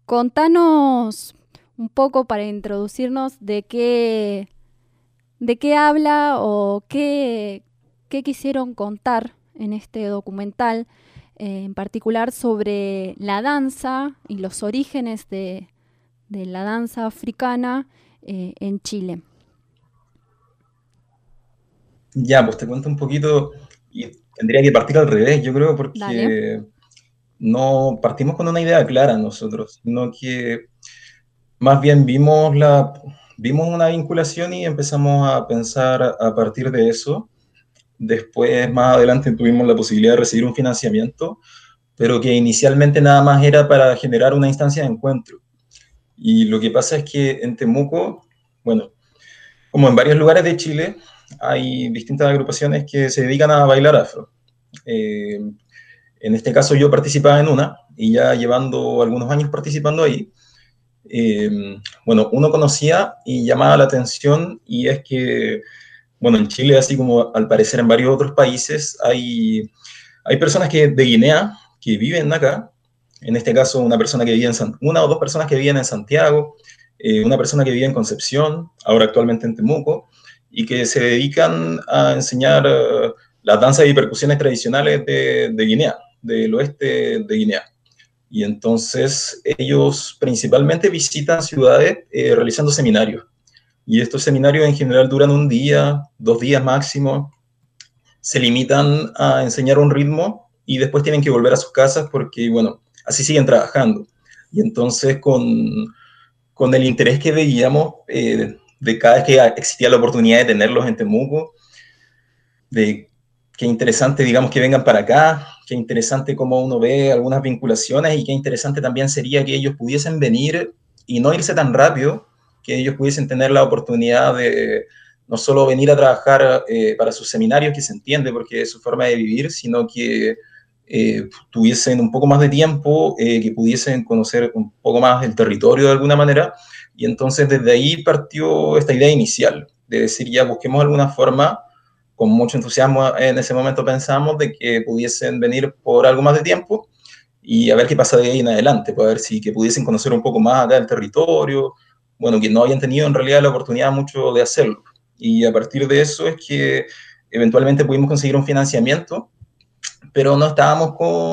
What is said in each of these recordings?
Contanos un poco para introducirnos de qué habla o qué quisieron contar en este documental, en particular sobre la danza y los orígenes de la danza africana en Chile. Ya, pues te cuento un poquito y tendría que partir al revés, yo creo, Dale. porque no partimos con una idea clara nosotros, sino que más bien vimos una vinculación y empezamos a pensar a partir de eso. Después, más adelante, tuvimos la posibilidad de recibir un financiamiento, pero que inicialmente nada más era para generar una instancia de encuentro. Y lo que pasa es que en Temuco, bueno, como en varios lugares de Chile, hay distintas agrupaciones que se dedican a bailar afro. Eh, en este caso yo participaba en una y ya llevando algunos años participando ahí, eh, bueno, uno conocía y llamaba la atención y es que, bueno, en Chile, así como al parecer en varios otros países, hay personas de Guinea que viven acá, en este caso una o dos personas que viven en Santiago, una persona que vive en Concepción, ahora actualmente en Temuco, y que se dedican a enseñar las danzas y percusiones tradicionales de Guinea, del oeste de Guinea. Y entonces ellos principalmente visitan ciudades realizando seminarios. Y estos seminarios en general duran un día, 2 días máximo, se limitan a enseñar un ritmo y después tienen que volver a sus casas porque, bueno, así siguen trabajando. Y entonces con el interés que veíamos de cada vez que existía la oportunidad de tenerlos en Temuco, de qué interesante, digamos, que vengan para acá, qué interesante cómo uno ve algunas vinculaciones y qué interesante también sería que ellos pudiesen venir y no irse tan rápido, que ellos pudiesen tener la oportunidad de no solo venir a trabajar para sus seminarios, que se entiende porque es su forma de vivir, sino que tuviesen un poco más de tiempo, que pudiesen conocer un poco más el territorio de alguna manera. Y entonces desde ahí partió esta idea inicial, de decir ya busquemos alguna forma con mucho entusiasmo en ese momento pensamos de que pudiesen venir por algo más de tiempo y a ver qué pasa de ahí en adelante, pues a ver si que pudiesen conocer un poco más acá el territorio, bueno, que no habían tenido en realidad la oportunidad mucho de hacerlo. Y a partir de eso es que eventualmente pudimos conseguir un financiamiento, pero no estábamos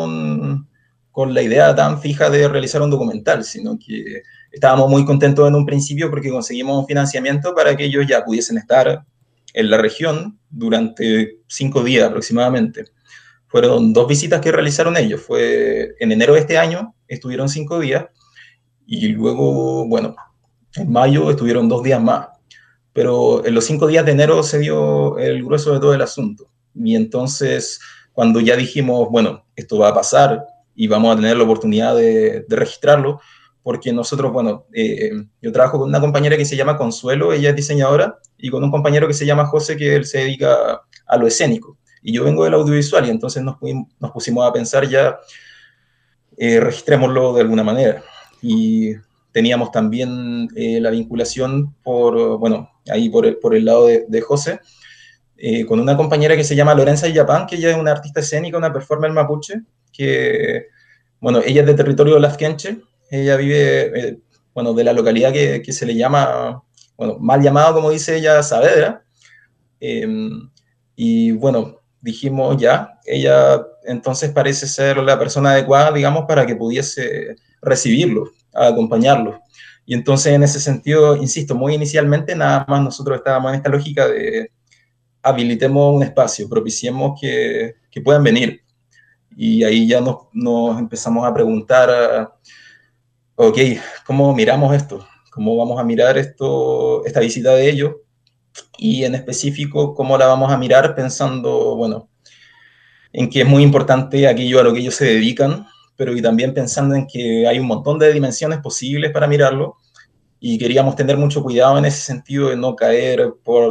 con la idea tan fija de realizar un documental, sino que estábamos muy contentos en un principio porque conseguimos un financiamiento para que ellos ya pudiesen estar en la región durante 5 días aproximadamente. Fueron 2 visitas que realizaron ellos. Fue en enero de este año, estuvieron 5 días, y luego, bueno, en mayo estuvieron 2 días más. Pero en los 5 días de enero se dio el grueso de todo el asunto. Y entonces, cuando ya dijimos, bueno, esto va a pasar y vamos a tener la oportunidad de registrarlo, porque nosotros, bueno, yo trabajo con una compañera que se llama Consuelo, ella es diseñadora, y con un compañero que se llama José, que él se dedica a lo escénico. Y yo vengo del audiovisual, y entonces nos pusimos a pensar ya, registrémoslo de alguna manera. Y teníamos también la vinculación bueno, ahí por el lado de José, con una compañera que se llama Lorenza Illapán, que ella es una artista escénica, una performer mapuche, que, bueno, ella es de territorio lafkenche, ella vive, bueno, de la localidad que se le llama, bueno, mal llamado, como dice ella, Saavedra. Eh, y bueno, dijimos ya, ella entonces parece ser la persona adecuada, digamos, para que pudiese recibirlo, acompañarlo. Y entonces en ese sentido, insisto, muy inicialmente nada más nosotros estábamos en esta lógica de habilitemos un espacio, propiciemos que puedan venir. Y ahí ya nos empezamos a preguntar, ok, ¿cómo miramos esto? ¿Cómo vamos a mirar esta visita de ellos? Y en específico, ¿cómo la vamos a mirar pensando, bueno, en que es muy importante aquello a lo que ellos se dedican, pero y también pensando en que hay un montón de dimensiones posibles para mirarlo, y queríamos tener mucho cuidado en ese sentido de no caer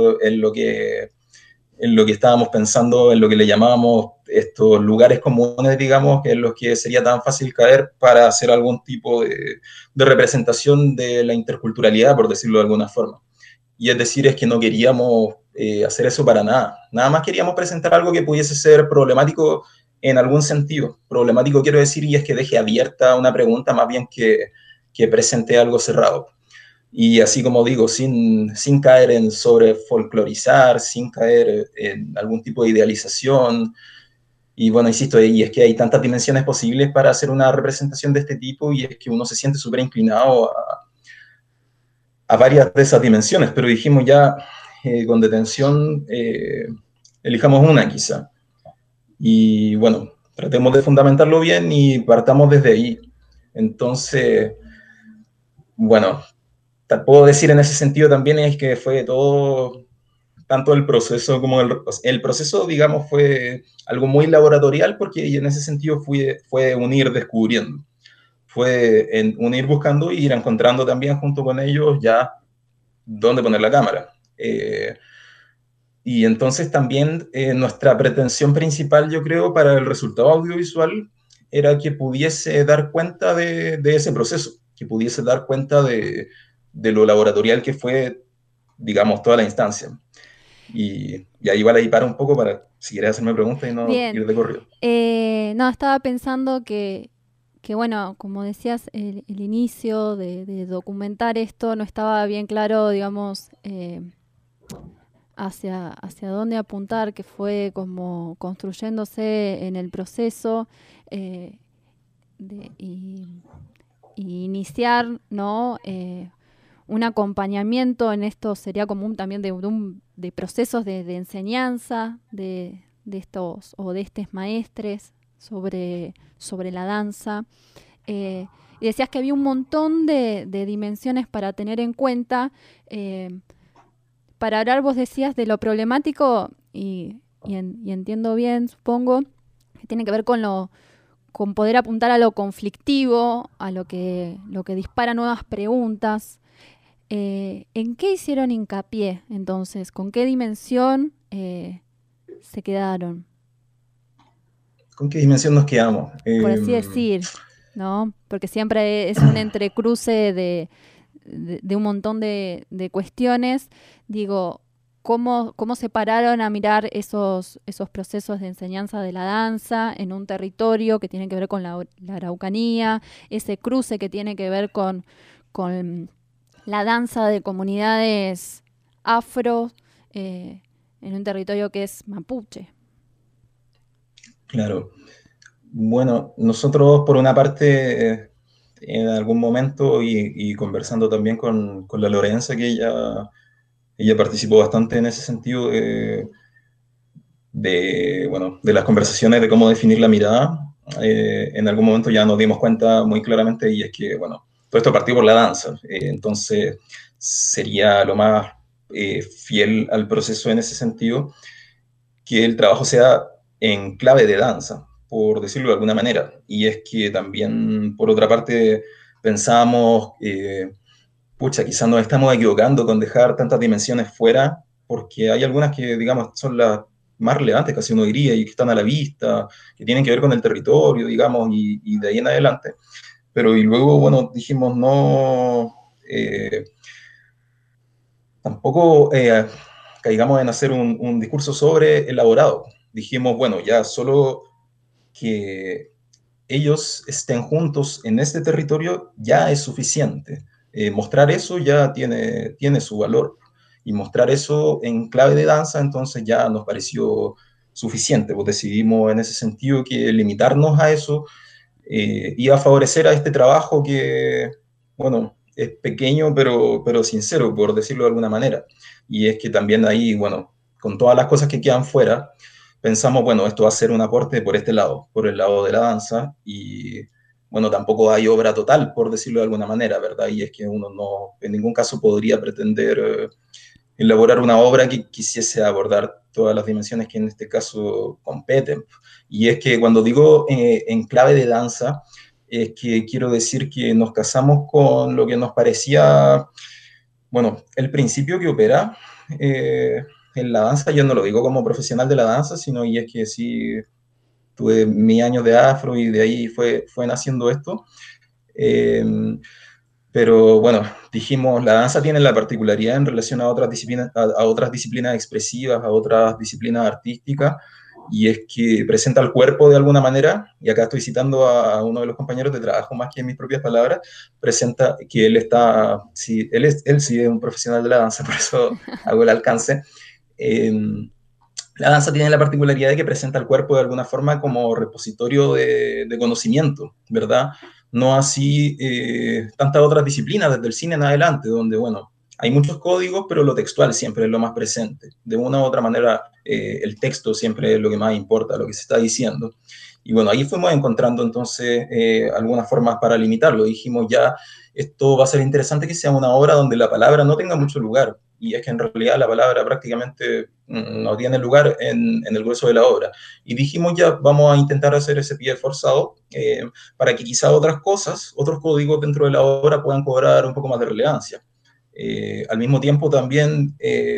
en lo que estábamos pensando, en lo que le llamábamos estos lugares comunes, digamos, en los que sería tan fácil caer para hacer algún tipo de representación de la interculturalidad, por decirlo de alguna forma. Y es decir, es que no queríamos hacer eso para nada. Nada más queríamos presentar algo que pudiese ser problemático en algún sentido. Problemático quiero decir, y es que deje abierta una pregunta más bien que presente algo cerrado. Y así como digo, sin caer en sobre folclorizar, sin caer en algún tipo de idealización. Y bueno, insisto, y es que hay tantas dimensiones posibles para hacer una representación de este tipo y es que uno se siente súper inclinado a varias de esas dimensiones, pero dijimos ya con detención, elijamos una quizá. Y bueno, tratemos de fundamentarlo bien y partamos desde ahí. Entonces, bueno, puedo decir en ese sentido también es que fue todo, tanto el proceso como el proceso, digamos, fue algo muy laboratorial porque en ese sentido fue unir descubriendo. Fue en unir buscando y ir encontrando también junto con ellos ya dónde poner la cámara. Y entonces también nuestra pretensión principal, yo creo, para el resultado audiovisual era que pudiese dar cuenta de ese proceso, que pudiese dar cuenta de lo laboratorial que fue, digamos, toda la instancia. Y ahí vale, ahí para un poco para, si quieres hacerme preguntas y no Bien. ir de corrido. No, estaba pensando que, bueno, como decías, el inicio de documentar esto no estaba bien claro, digamos, hacia dónde apuntar, que fue como construyéndose en el proceso eh, y iniciar, ¿no? Un acompañamiento en esto sería común también de procesos de enseñanza de estos o de estos maestres sobre la danza. Y decías que había un montón de dimensiones para tener en cuenta. Para hablar, vos decías de lo problemático, y entiendo bien, supongo, que tiene que ver con poder apuntar a lo conflictivo, a lo que dispara nuevas preguntas. ¿En qué hicieron hincapié entonces? ¿Con qué dimensión se quedaron? ¿Con qué dimensión nos quedamos? Por así decir, ¿no? Porque siempre es un entrecruce de un montón de cuestiones. Digo, ¿cómo se pararon a mirar esos procesos de enseñanza de la danza en un territorio que tiene que ver con la Araucanía, ese cruce que tiene que ver con la danza de comunidades afro en un territorio que es mapuche? Claro. Bueno, nosotros por una parte, en algún momento y conversando también con la Lorenza, que ella participó bastante en ese sentido bueno, de las conversaciones de cómo definir la mirada, en algún momento ya nos dimos cuenta muy claramente y es que, bueno, todo esto partió por la danza, entonces sería lo más fiel al proceso en ese sentido que el trabajo sea en clave de danza, por decirlo de alguna manera. Y es que también, por otra parte, pensamos, pucha, quizás nos estamos equivocando con dejar tantas dimensiones fuera, porque hay algunas que, digamos, son las más relevantes, casi uno diría, y que están a la vista, que tienen que ver con el territorio, digamos, y de ahí en adelante. Pero y luego, bueno, dijimos, no, tampoco caigamos en hacer un discurso sobre elaborado. Dijimos, bueno, ya solo que ellos estén juntos en este territorio ya es suficiente. Mostrar eso ya tiene su valor. Y mostrar eso en clave de danza, entonces ya nos pareció suficiente. Pues decidimos en ese sentido que limitarnos a eso iba a favorecer a este trabajo que, bueno, es pequeño pero sincero, por decirlo de alguna manera. Y es que también ahí, bueno, con todas las cosas que quedan fuera, pensamos, bueno, esto va a ser un aporte por este lado, por el lado de la danza, y bueno, tampoco hay obra total, por decirlo de alguna manera, ¿verdad? Y es que uno no, en ningún caso podría pretender elaborar una obra que quisiese abordar todas las dimensiones que en este caso competen. Y es que cuando digo en clave de danza, es que quiero decir que nos casamos con lo que nos parecía, bueno, el principio que opera en la danza. Yo no lo digo como profesional de la danza, sino y es que sí tuve mis años de afro y de ahí fue naciendo esto. Eh, pero bueno, dijimos, la danza tiene la particularidad en relación a otras disciplinas expresivas, a otras disciplinas artísticas, y es que presenta el cuerpo de alguna manera, y acá estoy citando a uno de los compañeros de trabajo más que en mis propias palabras, presenta que él está, sí, él sí es un profesional de la danza, por eso hago el alcance. Eh, la danza tiene la particularidad de que presenta el cuerpo de alguna forma como repositorio de conocimiento, ¿verdad? No así tantas otras disciplinas, desde el cine en adelante, donde, bueno, hay muchos códigos, pero lo textual siempre es lo más presente. De una u otra manera, el texto siempre es lo que más importa, lo que se está diciendo. Y bueno, ahí fuimos encontrando entonces algunas formas para limitarlo. Dijimos ya, esto va a ser interesante que sea una obra donde la palabra no tenga mucho lugar, y es que en realidad la palabra prácticamente no tiene lugar en el grueso de la obra. Y dijimos ya, vamos a intentar hacer ese pie forzado para que quizá otras cosas, otros códigos dentro de la obra puedan cobrar un poco más de relevancia. Al mismo tiempo también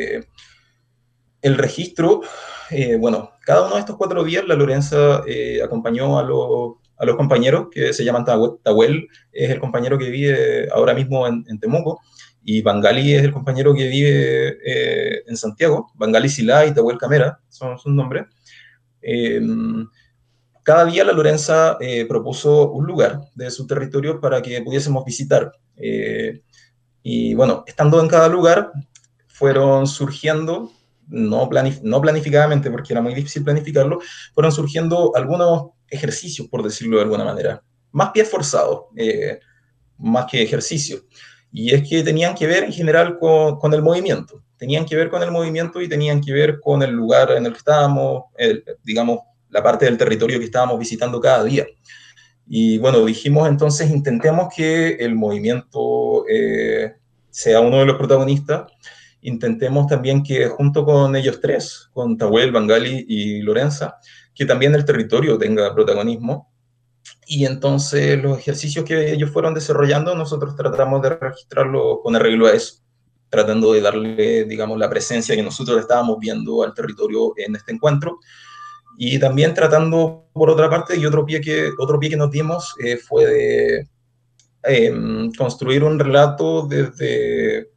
el registro, bueno, cada uno de estos 4 días la Lorenza acompañó a los compañeros que se llaman Tahuel, es el compañero que vive ahora mismo en Temuco, y Bangali es el compañero que vive en Santiago. Bangali Silá y Tahuel Camera son sus nombres. Eh, cada día la Lorenza propuso un lugar de su territorio para que pudiésemos visitar. Y bueno, estando en cada lugar, fueron surgiendo, no planificadamente, porque era muy difícil planificarlo, fueron surgiendo algunos ejercicios, por decirlo de alguna manera, más pies forzados, más que ejercicios. Y es que tenían que ver en general con el movimiento, tenían que ver con el movimiento y tenían que ver con el lugar en el que estábamos, digamos, la parte del territorio que estábamos visitando cada día. Y bueno, dijimos entonces, intentemos que el movimiento sea uno de los protagonistas, intentemos también que junto con ellos tres, con Tahuel, Bangali y Lorenza, que también el territorio tenga protagonismo. Y entonces los ejercicios que ellos fueron desarrollando, nosotros tratamos de registrarlo con arreglo a eso, tratando de darle, digamos, la presencia que nosotros estábamos viendo al territorio en este encuentro, y también tratando, por otra parte, y otro pie que nos dimos fue de construir un relato desde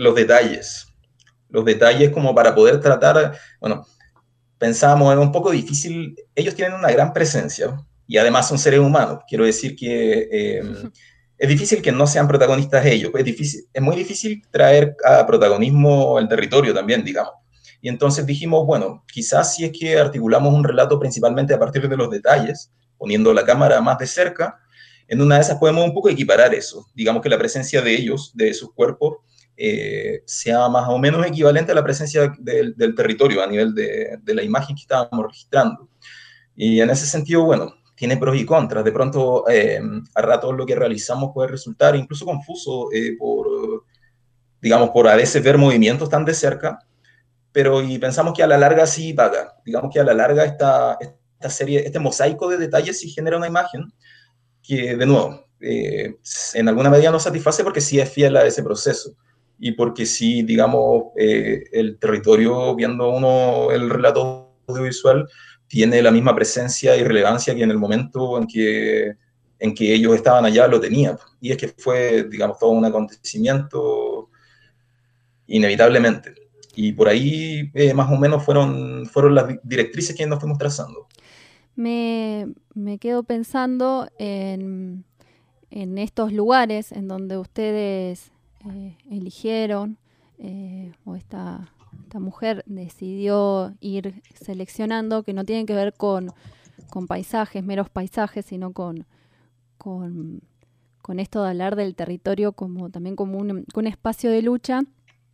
los detalles como para poder tratar, bueno, pensábamos, es un poco difícil, ellos tienen una gran presencia y además son seres humanos, quiero decir que es difícil que no sean protagonistas ellos, es muy difícil traer a protagonismo el territorio también, digamos. Y entonces dijimos, bueno, quizás si es que articulamos un relato principalmente a partir de los detalles, poniendo la cámara más de cerca, en una de esas podemos un poco equiparar eso, digamos que la presencia de ellos, de sus cuerpos, sea más o menos equivalente a la presencia del territorio a nivel de la imagen que estábamos registrando. Y en ese sentido, bueno, tiene pros y contras. De pronto, a ratos lo que realizamos puede resultar incluso confuso digamos, por a veces ver movimientos tan de cerca, pero y pensamos que a la larga sí paga. Digamos que a la larga esta serie, este mosaico de detalles sí genera una imagen que, de nuevo, en alguna medida nos satisface porque sí es fiel a ese proceso y porque sí, digamos, el territorio, viendo uno el relato audiovisual, tiene la misma presencia y relevancia que en el momento en que ellos estaban allá lo tenía. Y es que fue, digamos, todo un acontecimiento inevitablemente. Y por ahí más o menos fueron las directrices que nos fuimos trazando. Me quedo pensando en estos lugares en donde ustedes eligieron o esta mujer decidió ir seleccionando, que no tienen que ver con paisajes, meros paisajes, sino con, con esto de hablar del territorio como también como un espacio de lucha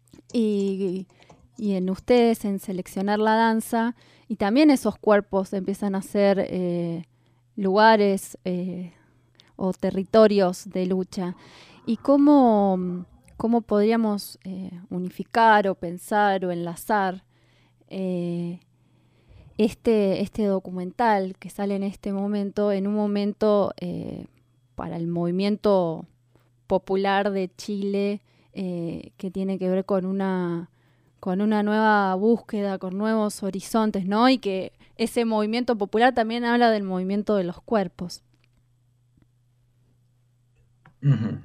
y, y en ustedes en seleccionar la danza y también esos cuerpos empiezan a ser lugares o territorios de lucha. ¿Y cómo podríamos unificar o pensar o enlazar eh, este documental que sale en este momento, en un momento para el movimiento popular de Chile que tiene que ver con una nueva búsqueda, con nuevos horizontes, ¿no? Y que ese movimiento popular también habla del movimiento de los cuerpos. Uh -huh.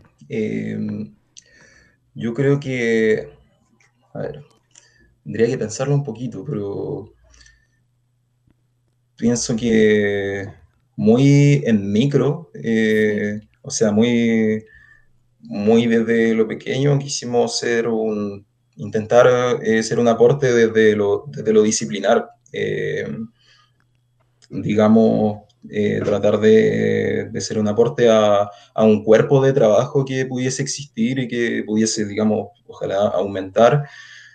Yo creo que, a ver, tendría que pensarlo un poquito, pero pienso que muy en micro, Sí. o sea, muy desde lo pequeño quisimos intentar ser un aporte desde lo disciplinar, digamos, tratar de ser un aporte a un cuerpo de trabajo que pudiese existir y que pudiese, digamos, ojalá aumentar,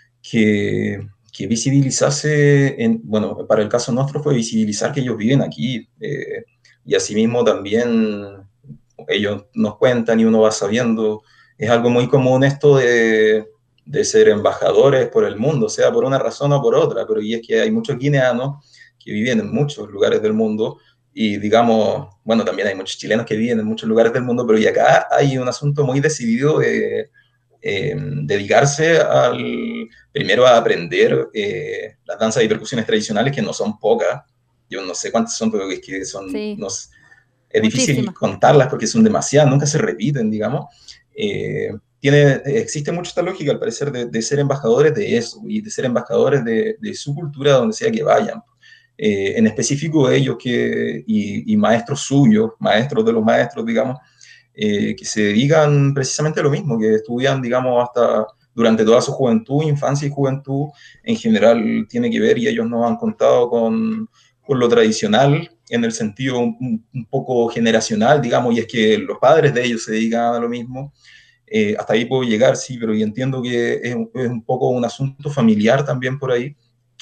que visibilizase, bueno, para el caso nuestro fue visibilizar que ellos viven aquí, y asimismo también ellos nos cuentan y uno va sabiendo, es algo muy común esto de ser embajadores por el mundo, sea por una razón o por otra, pero y es que hay muchos guineanos que viven en muchos lugares del mundo y digamos, bueno, también hay muchos chilenos que viven en muchos lugares del mundo, pero y acá hay un asunto muy decidido de dedicarse primero a aprender las danzas y percusiones tradicionales, que no son pocas, yo no sé cuántas son, pero es que son, Sí, no, es difícil muchísima. contarlas porque son demasiadas, nunca se repiten, digamos. Eh, existe mucho esta lógica, al parecer, de ser embajadores de eso y de ser embajadores de su cultura donde sea que vayan. En específico ellos y maestros suyos, maestros de los maestros, digamos, que se dedican precisamente a lo mismo, que estudian, digamos, hasta durante toda su juventud, infancia y juventud, en general tiene que ver, y ellos nos han contado con lo tradicional, en el sentido un poco generacional, digamos, y es que los padres de ellos se dedican a lo mismo. Hasta ahí puedo llegar, sí, pero yo entiendo que es un poco un asunto familiar también por ahí.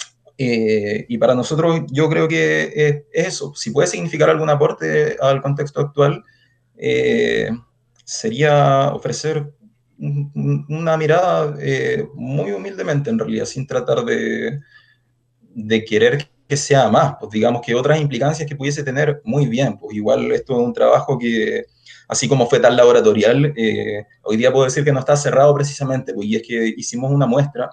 Y para nosotros yo creo que es eso. Si puede significar algún aporte al contexto actual, eh, sería ofrecer una mirada muy humildemente, en realidad, sin tratar de querer que sea más, pues digamos que otras implicancias que pudiese tener, muy bien, pues igual esto es un trabajo que, así como fue tan laboratorial, hoy día puedo decir que no está cerrado precisamente, pues y es que hicimos una muestra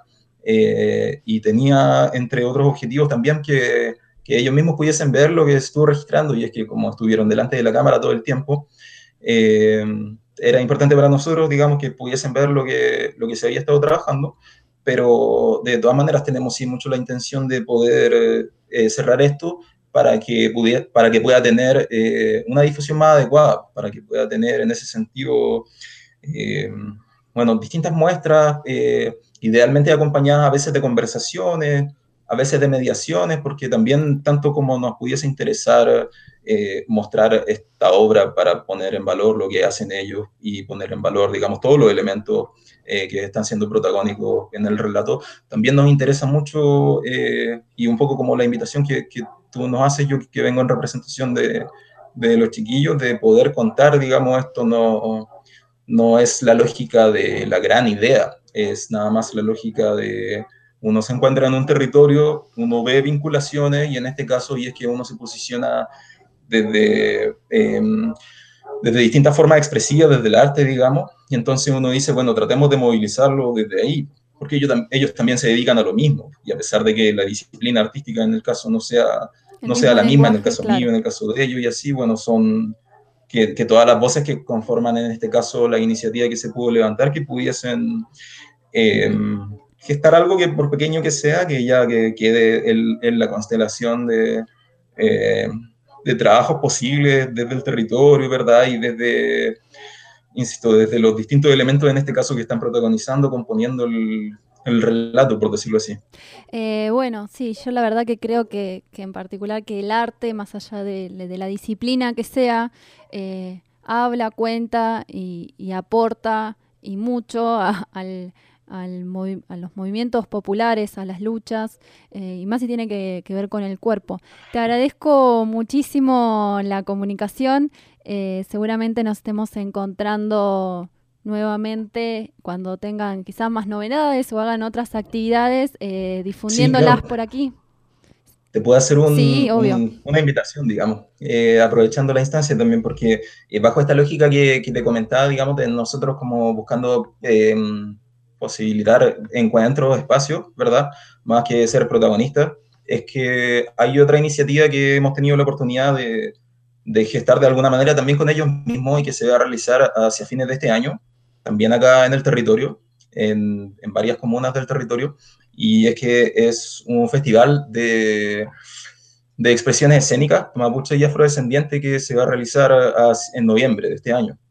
y tenía, entre otros objetivos también, que ellos mismos pudiesen ver lo que estuvo registrando, y es que como estuvieron delante de la cámara todo el tiempo, eh, era importante para nosotros, digamos, que pudiesen ver lo que se había estado trabajando, pero de todas maneras tenemos sí mucho la intención de poder cerrar esto para que pueda tener una difusión más adecuada, para que pueda tener en ese sentido, eh, bueno, distintas muestras, idealmente acompañadas a veces de conversaciones, a veces de mediaciones, porque también tanto como nos pudiese interesar mostrar esta obra para poner en valor lo que hacen ellos y poner en valor, digamos, todos los elementos que están siendo protagónicos en el relato, también nos interesa mucho y un poco como la invitación que tú nos haces, yo que vengo en representación de los chiquillos, de poder contar, digamos, esto no es la lógica de la gran idea, es nada más la lógica de uno se encuentra en un territorio, uno ve vinculaciones y en este caso, y es que uno se posiciona desde, desde distintas formas expresivas, desde el arte, digamos, y entonces uno dice, bueno, tratemos de movilizarlo desde ahí, porque ellos también se dedican a lo mismo, y a pesar de que la disciplina artística en el caso El no sea mismo la misma en el lenguaje, caso mío, claro. en el caso de ellos, y así, bueno, son que todas las voces que conforman en este caso la iniciativa que se pudo levantar, que pudiesen eh, gestar algo que por pequeño que sea, que ya que quede en la constelación eh, de trabajos posibles desde el territorio, ¿verdad? Y desde, insisto, desde los distintos elementos en este caso que están protagonizando, componiendo el relato, por decirlo así. Bueno, sí, yo la verdad que creo que en particular que el arte, más allá de la disciplina que sea, habla, cuenta y aporta y mucho a los movimientos populares, a las luchas, y más si tiene que ver con el cuerpo. Te agradezco muchísimo la comunicación, seguramente nos estemos encontrando nuevamente cuando tengan quizás más novedades o hagan otras actividades, Sí, difundiéndolas claro. por aquí. Te puedo hacer Sí, obvio. una invitación, digamos, aprovechando la instancia también, porque bajo esta lógica que te comentaba, digamos, de nosotros como buscando posibilitar encuentros, espacios, ¿verdad? Más que ser protagonistas, es que hay otra iniciativa que hemos tenido la oportunidad de gestar de alguna manera también con ellos mismos y que se va a realizar hacia fines de este año, también acá en el territorio, en varias comunas del territorio, y es que es un festival de expresiones escénicas mapuche y afrodescendiente que se va a realizar en noviembre de este año.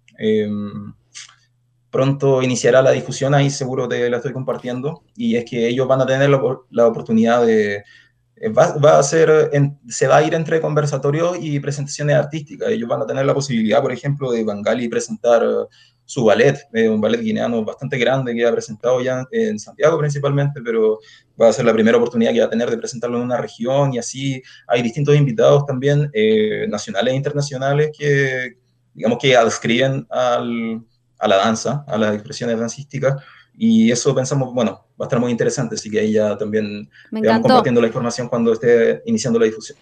Pronto iniciará la difusión, ahí seguro te la estoy compartiendo, y es que ellos van a tener la oportunidad de... Va a ser, se va a ir entre conversatorios y presentaciones artísticas. Ellos van a tener la posibilidad, por ejemplo, de Bangali presentar su ballet, un ballet guineano bastante grande que ha presentado ya en Santiago principalmente, pero va a ser la primera oportunidad que va a tener de presentarlo en una región, y así hay distintos invitados también, nacionales e internacionales, que digamos que adscriben a la danza, a las expresiones dancísticas, y eso pensamos, bueno, va a estar muy interesante, así que ahí ya también Me te vamos encantó. compartiendo la información cuando esté iniciando la difusión.